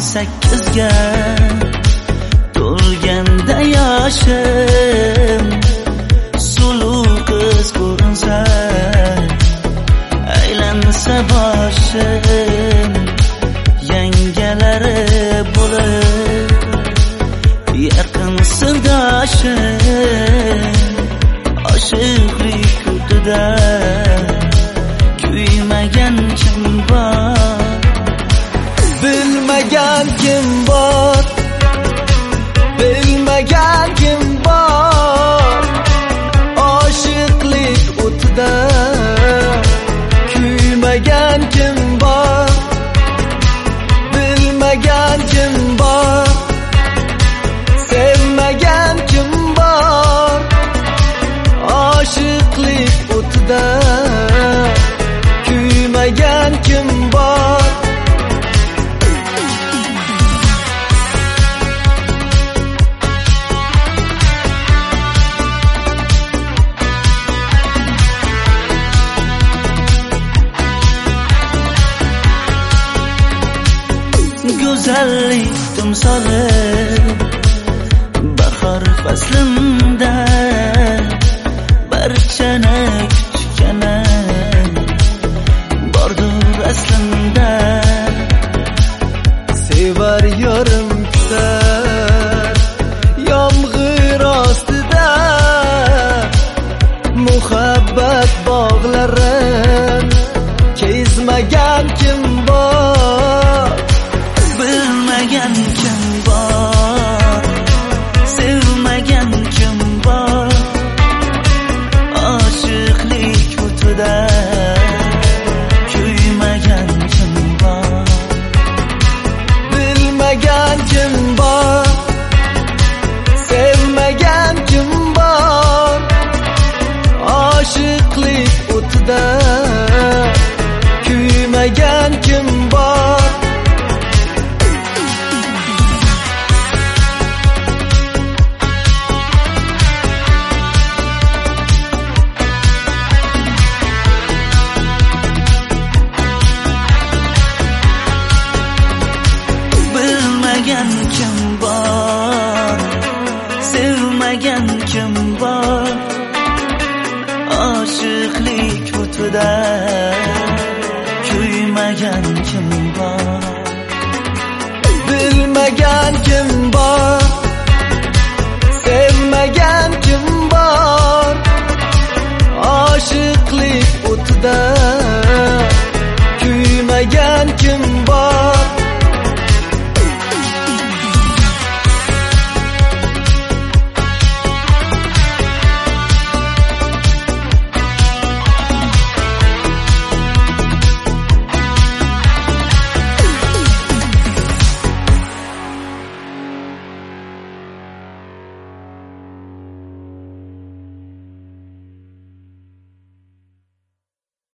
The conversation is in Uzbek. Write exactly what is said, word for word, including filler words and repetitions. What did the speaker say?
sakkizga to'lganda yoshim suluv qiz ko'rinsa aylansa boshim yangalari bo'lib yaqin sirdoshim oshiqlik kutida kuymagan kim bor bilmagan kim bor bilmagan kim bor oshiqlik o'tida kuymagan kim bor bilmagan kim bor sevmagan kim bor oshiqlik o'tida kuymagan kim bor go'zallik timsoli bahor faslimda barchani kutgani bordur aslında sevar yorim kutar yomg'ir ostida muhabbat bog'larin kezmagan kim bor bilmagan kim bor sevmagan kim bor oshiqlik o'tida kuymagan kim bor bilmagan kim bor sevmagan kim bor oshiqlik o'tida kuymagan kim bor bilmagan kim bor sevmagan kim bor oshiqlik o'tida kuymagan kim bor bilmagan kim